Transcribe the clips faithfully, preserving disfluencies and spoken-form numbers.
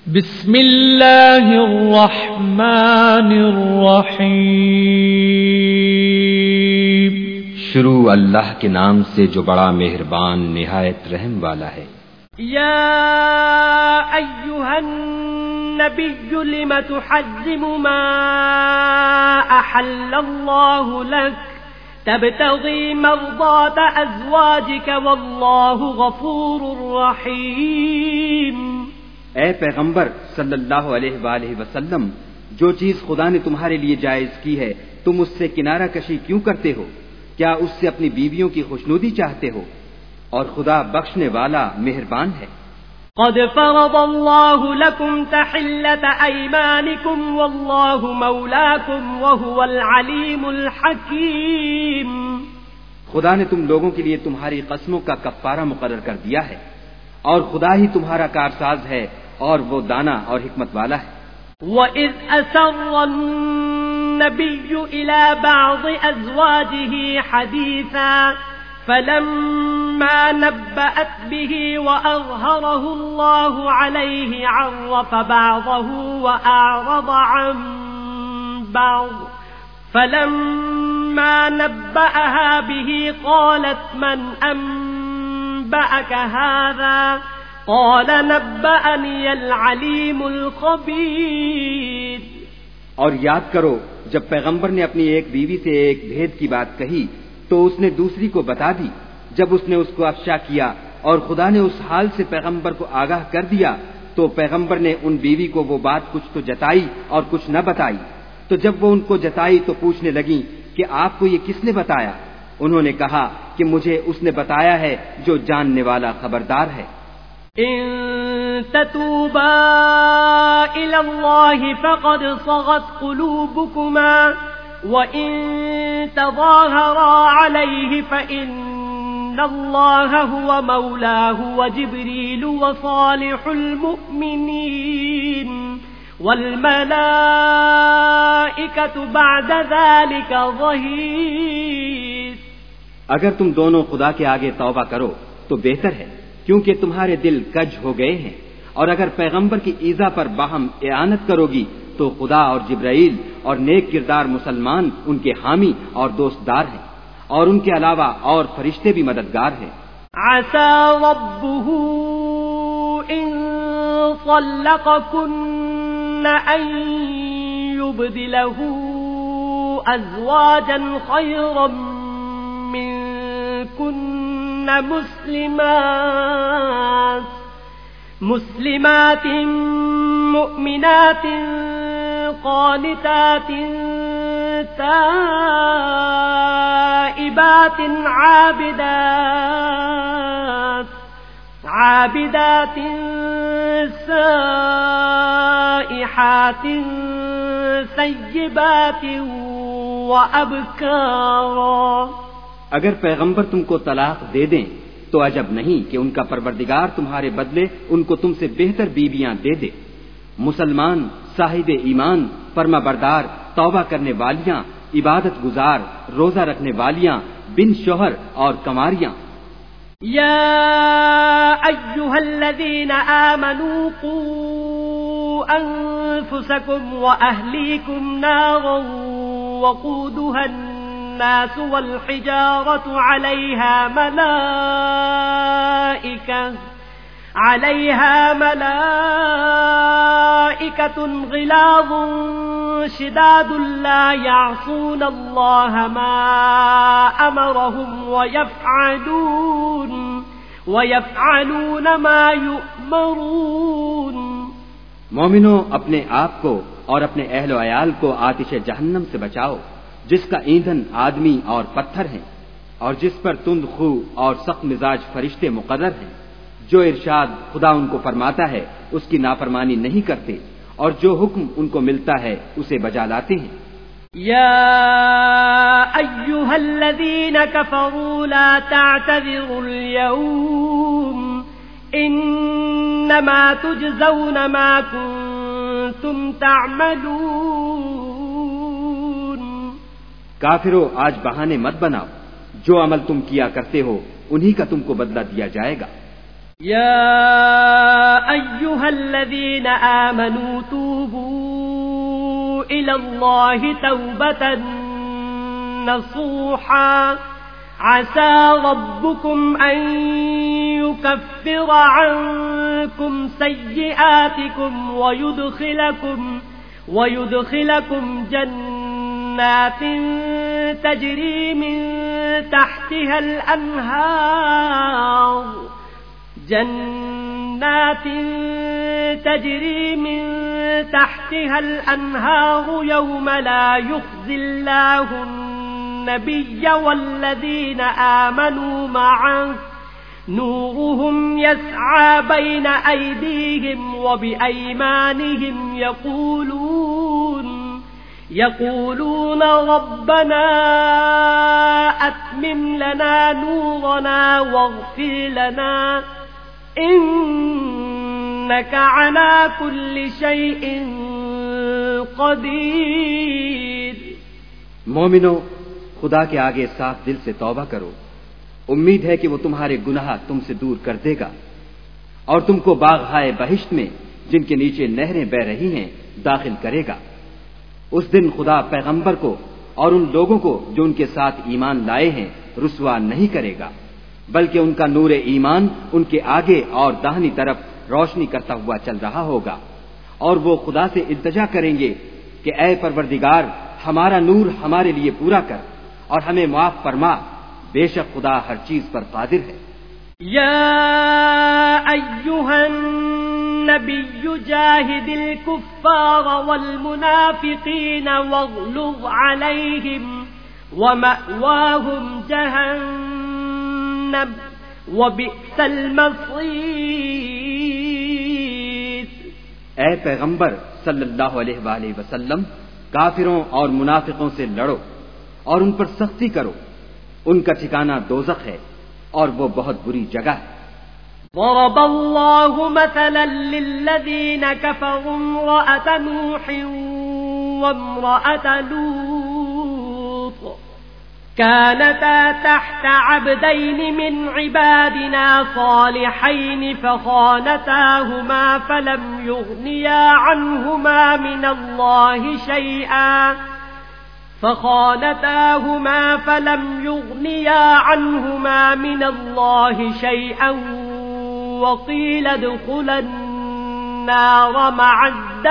بسم اللہ الرحمن الرحیم۔ شروع اللہ کے نام سے جو بڑا مہربان نہایت رحم والا ہے۔ یا ایھا النبی لم تحرم ما احل اللہ لک تبتغی مرضات ازواجک واللہ غفور رحیم۔ اے پیغمبر صلی اللہ علیہ وآلہ وسلم، جو چیز خدا نے تمہارے لیے جائز کی ہے تم اس سے کنارہ کشی کیوں کرتے ہو؟ کیا اس سے اپنی بیویوں کی خوشنودی چاہتے ہو؟ اور خدا بخشنے والا مہربان ہے۔ قد فرض اللہ لکم تحلۃ ایمانکم واللہ مولاکم وہو العلیم الحکیم۔ خدا نے تم لوگوں کے لیے تمہاری قسموں کا کفارہ مقرر کر دیا ہے، اور خدا ہی تمہارا کارساز ہے اور وہ دانا اور حکمت والا ہے۔ وَإِذْ أَسَرَّ النَّبِيُّ إِلَى بَعْضِ أَزْوَاجِهِ حَدِيثًا فَلَمَّا نَبَّأَتْ بِهِ وَأَظْهَرَهُ اللَّهُ عَلَيْهِ عَرَّفَ بَعْضَهُ وَأَعْرَضَ عَن بَعْضٍ فَلَمَّا نَبَّأَهَا بِهِ قَالَتْ مَنْ أَنبَأَكَ هَذَا قال نبأني العليم الخبير۔ اور یاد کرو جب پیغمبر نے اپنی ایک بیوی سے ایک بھید کی بات کہی تو اس نے دوسری کو بتا دی، جب اس نے اس کو افشا کیا اور خدا نے اس حال سے پیغمبر کو آگاہ کر دیا تو پیغمبر نے ان بیوی کو وہ بات کچھ تو جتائی اور کچھ نہ بتائی۔ تو جب وہ ان کو جتائی تو پوچھنے لگیں کہ آپ کو یہ کس نے بتایا؟ انہوں نے کہا کہ مجھے اس نے بتایا ہے جو جاننے والا خبردار ہے۔ ان تتوبا الى اللہ فقد صغت قلوبكما وان تظاہرا علیہ فإن اللہ هو مولاه وجبریل وصالح المؤمنین والملائکۃ بعد ذلك ظہیر۔ اگر تم دونوں خدا کے آگے توبہ کرو تو بہتر ہے، کیونکہ تمہارے دل کج ہو گئے ہیں، اور اگر پیغمبر کی ایذا پر باہم اعانت کرو گی تو خدا اور جبرائیل اور نیک کردار مسلمان ان کے حامی اور دوستدار ہیں، اور ان کے علاوہ اور فرشتے بھی مددگار ہیں۔ عسى ربه ان طلقكن ان يبدله ازواجا خيرا منكن مسلمات مسلمات مؤمنات قانتات تائبات عابدات عابدات سائحات ثیبات وابکارا۔ اگر پیغمبر تم کو طلاق دے دیں تو عجب نہیں کہ ان کا پروردگار تمہارے بدلے ان کو تم سے بہتر بیویاں دے دے، مسلمان صاحب ایمان فرما بردار توبہ کرنے والیاں عبادت گزار روزہ رکھنے والیاں بن شوہر اور کماریاں۔ یا ایھا الذین آمنوا قوا انفسکم واہلیکم نارا وقودها الناس والحجارة عليها ملائكة عليها ملائكة غلاظ شداد لا يعصون الله ما أمرهم ويفعلون ويفعلون ما يؤمرون۔ مومنو، اپنے آپ کو اور اپنے اہل و عیال کو آتش جہنم سے بچاؤ، جس کا ایندھن آدمی اور پتھر ہیں، اور جس پر تند خو اور سخت مزاج فرشتے مقرر ہیں، جو ارشاد خدا ان کو فرماتا ہے اس کی نافرمانی نہیں کرتے، اور جو حکم ان کو ملتا ہے اسے بجا لاتے ہیں۔ یا ایھا الذین کفروا لا تعتذروا اليوم انما تجزون ما کنتم تعملون۔ کافرو، آج بہانے مت بناؤ، جو عمل تم کیا کرتے ہو انہی کا تم کو بدلہ دیا جائے گا۔ يا أيها الذين آمنوا توبوا إلى الله توبة نصوحا عسى ربكم أن يكفر عنكم سيئاتكم ويدخلكم ويدخلكم جنات تجري من تحتها الأنهار جنات تجري من تحتها الأنهار يوم لا يخزي الله النبي والذين آمنوا معه نورهم يسعى بين أيديهم وبأيمانهم يقولون يقولون ربنا أتمم لنا نورنا واغفر لنا إنك على كل شيء قدير. مومنو، خدا کے آگے صاف دل سے توبہ کرو. امید ہے کہ وہ تمہارے گناہ تم سے دور کر دے گا اور تم کو باغ ہائے بہشت میں جن کے نیچے نہریں بہ رہی ہیں داخل کرے گا. اس دن خدا پیغمبر کو اور ان لوگوں کو جو ان کے ساتھ ایمان لائے ہیں رسوا نہیں کرے گا، بلکہ ان کا نور ایمان ان کے آگے اور داہنی طرف روشنی کرتا ہوا چل رہا ہوگا، اور وہ خدا سے التجا کریں گے کہ اے پروردگار، ہمارا نور ہمارے لیے پورا کر اور ہمیں معاف فرما، بے شک خدا ہر چیز پر قادر ہے. یا ایھا النبی جاہد الکفار والمنافقین واغلظ علیہم ومأواہم جہنم وبئس المصیر. اے پیغمبر صلی اللہ علیہ وآلہ وسلم، کافروں اور منافقوں سے لڑو اور ان پر سختی کرو، ان کا ٹھکانہ دوزخ ہے اور وہ بہت بری جگہ ہے. ضرب الله مثلا للذين كفروا امرأة نوح وامرأة لوط كانتا تحت عبدين من عبادنا صالحين فخانتاهما فلم يغنيا عنهما من الله شيئا فخانتاهما فلم يغنيا عنهما من الله شيئا وقيل ادخلا النار مع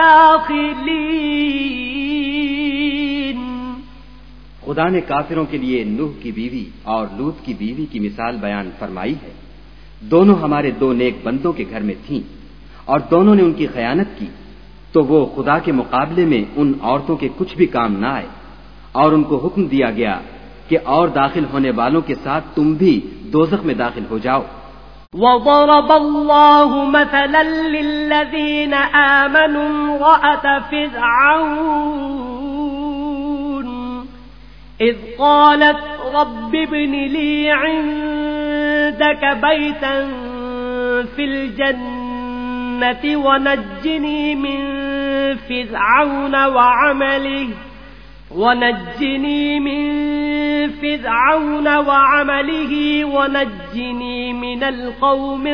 الداخلين. خدا نے کافروں کے لیے نوح کی بیوی اور لوط کی بیوی کی مثال بیان فرمائی ہے. دونوں ہمارے دو نیک بندوں کے گھر میں تھیں اور دونوں نے ان کی خیانت کی، تو وہ خدا کے مقابلے میں ان عورتوں کے کچھ بھی کام نہ آئے، اور ان کو حکم دیا گیا کہ اور داخل ہونے والوں کے ساتھ تم بھی دوزخ میں داخل ہو جاؤ. وضرب الله مثلا للذين آمنوا امرأة فرعون إذ قالت رب ابن لي عندك بيتا في الجنة ونجني من فرعون وعمله ونجني من فرعون وعمله ونجني من القوم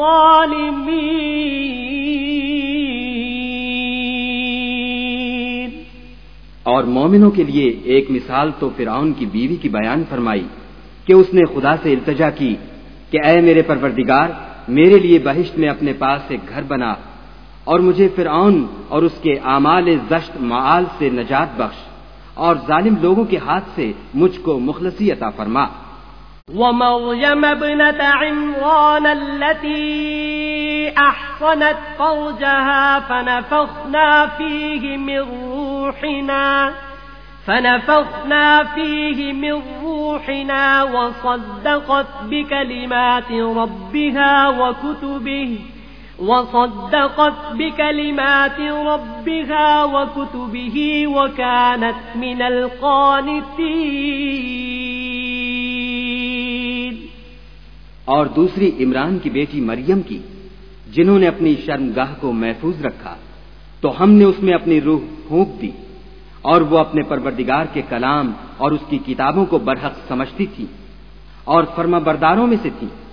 الظالمين. اور مومنوں کے لیے ایک مثال تو فرعون کی بیوی کی بیان فرمائی کہ اس نے خدا سے التجا کی کہ اے میرے پروردگار، میرے لیے بہشت میں اپنے پاس ایک گھر بنا اور مجھے فرعون اور اس کے اعمال زشت معال سے نجات بخش اور ظالم لوگوں کے ہاتھ سے مجھ کو مخلصی عطا فرما. ومريم ابنة عمران التي أحصنت فرجها فنفخنا فيه من روحنا فنفخنا فيه من روحنا وصدقت بكلمات ربها وكتبه وصدقت بكلمات ربها وكتبه وكانت من القانتين. اور دوسری عمران کی بیٹی مریم کی، جنہوں نے اپنی شرمگاہ کو محفوظ رکھا تو ہم نے اس میں اپنی روح پھونک دی، اور وہ اپنے پروردگار کے کلام اور اس کی کتابوں کو برحق سمجھتی تھی اور فرما برداروں میں سے تھی.